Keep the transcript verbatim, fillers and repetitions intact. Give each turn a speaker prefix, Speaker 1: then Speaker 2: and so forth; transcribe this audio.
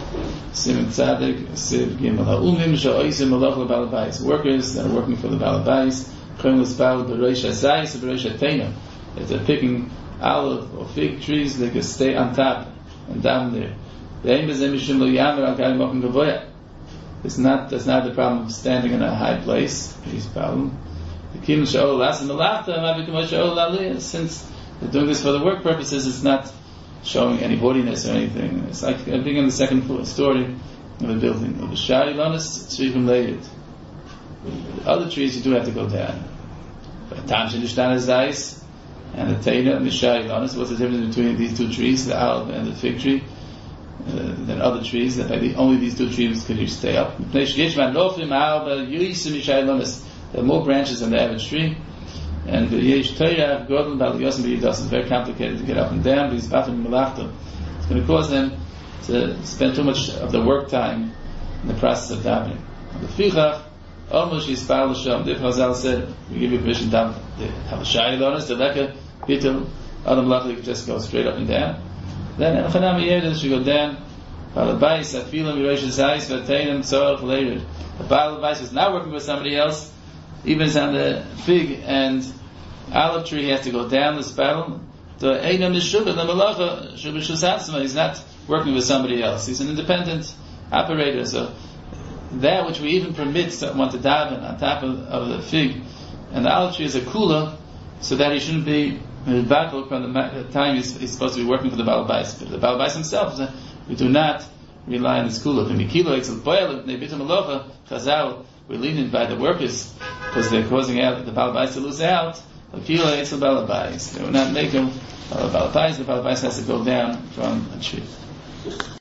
Speaker 1: Siman Tzadik, Siv Gimel. Ha'umim she'oisim malach le'Baal Bayis. Workers that are working for the Baal Bayis. Chayim l'spal b'reish ha'zayis b'reish ha'teina. If they're picking olive or fig trees, they can stay on top and down there. It's not, that's not the problem of standing in a high place. His problem. Since they're doing this for the work purposes, it's not showing any haughtiness or anything. It's like being in the second floor story of a building. Of the shari lonis, even layered. Other trees you do have to go down. But tam shenishtan is ice, and the teina and the shari lonis. What's the difference between these two trees, the olive and the fig tree? Uh, than other trees, that by the, only these two trees can you stay up. There are more branches than the average tree, and it's very complicated to get up and down. It's going to cause them to spend too much of the work time in the process of davening. The Fichach, almost Yispal L'Shem. The Chazal said, we give you permission to have a shari lonis, the Leka, Pitul, Adam Lachli can just go straight up and down. Then Elchanam Yedin should go down. Balabais, Afilim, Yeresh's eyes, Vatainim, Tzorach, later. The Balabais is not working with somebody else, even if it's on the fig and olive tree, he has to go down this battle. The Einam Nishubah, the Malacha, Shubishusasma, he's not working with somebody else. He's an independent operator. So that which we even permit someone to daven on top of, of the fig and the olive tree is a kula, so that he shouldn't be battle from the time he's, he's supposed to be working for the Baal Bayis. But the Baal Bayis himself, we do not rely on this kula. We're lenient by the workers because they're causing out the Baal Bayis to lose out. They will not make him Baal Bayis. The Baal Bayis has to go down from a tree.